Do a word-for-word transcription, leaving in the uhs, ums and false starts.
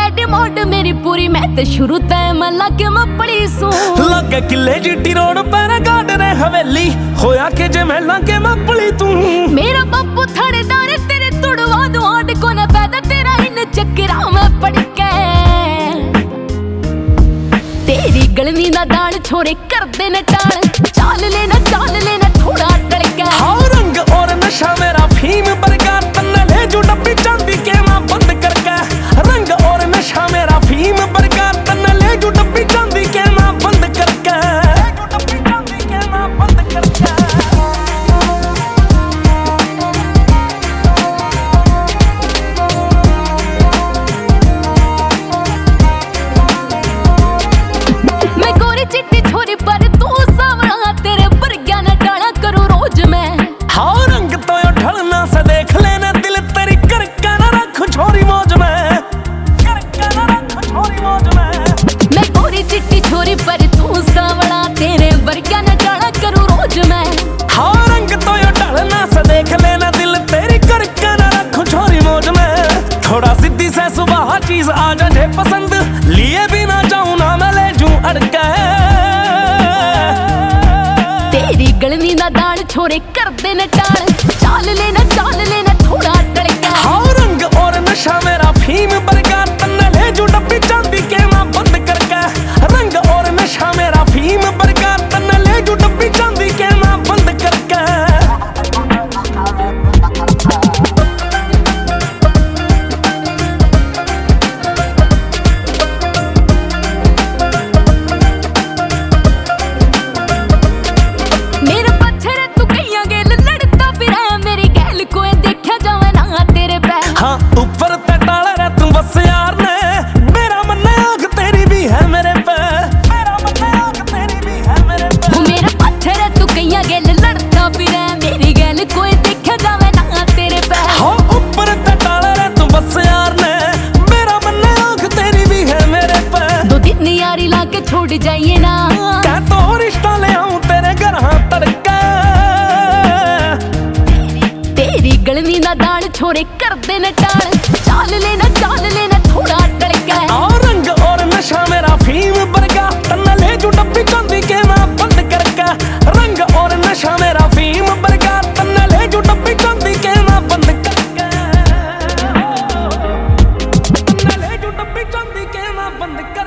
demand मेरी पूरी, मैं ते शुरू तय मैं लगे मैं पड़ी सू लगे किले जीटी रोड पर गार्डन हवेली होया के जे मैं लगे मैं पड़ी तू मेरा बापू थानेदार तेरे तुड़वा दो आड को ना पैदा तेरा इन चक्करा में पड़ के तेरी गलनी ना दाल छोरे कर दे न टाल चाल लेना चाल लेना थोड़ा टल के हाँ रंग और नशा मेरा फीम बरगा तन्ने ले जो डब्बी चांदी के मैं बंद करके रंग और नशा मेरा फीम बरगा तन्ने ले जो डब्बी चांदी के मैं बंद करके जो डब्बी चांदी के मैं बंद करके चिट्टी छोरी पर तू सावरा तेरे बरग्या न डाला करूं रोज मैं हाँ रंग तो यो ढलना से देख लेना दिल तेरी करके न रख छोरी मौज में करके न रख छोरी मौज में मैं गोरी चिट्टी छोरी पर तू सावरा तेरे बरग्या न डाला करूं रोज मैं हाँ रंग तो यो ढलना से देख लेना दिल तेरी करके न रख छोरी मौज में थोड़ा सीधी से सुबह चीज आ जाए पसंद लिए भी ना जाऊं ना मैं ले जूं अड़के तेरी गलनी ना दाल छोरे कर दे न टाल चाल लेना चाल लेना थोड़ा टल के हाँ रंग और नशा मेरा फीम बरगा तन्ने ले जो डब्बी चांदी के मैं बंद करके रंग और नशा मेरा फीम बरगा तन्ने ले जो डब्बी चांदी के मैं बंद करके हाँ ऊपर ते डाला रे तू बस यार ने मेरा मन आँख तेरी भी है मेरे पे मेरा मन आँख तेरी भी है मेरे पे मेरा पत्थर है तू कहीं गेल लड़ता फिरे मेरी गैल कोई देखा जावे ना तेरे पे हाँ ऊपर ते डाला रे तू बस यार ने मेरा मन आँख तेरी भी है मेरे पे दो दिन यारी लाके छोड़ जाइए ना क्या तो रिश्ता ले आऊं तेरे घर हाँ तड़के तेरी गलनी ना दाल छोरे कर दे न टाल चाल लेना चाल लेना थोड़ा टल के और रंग और नशा मेरा फीम बरगा तन्ने ले जो डब्बी चांदी के मैं बंद करके रंग और नशा मेरा फीम बरगा तन्ने ले जो डब्बी चांदी के मैं बंद करके तन्ने ले जो डब्बी चांदी के मैं बंद कर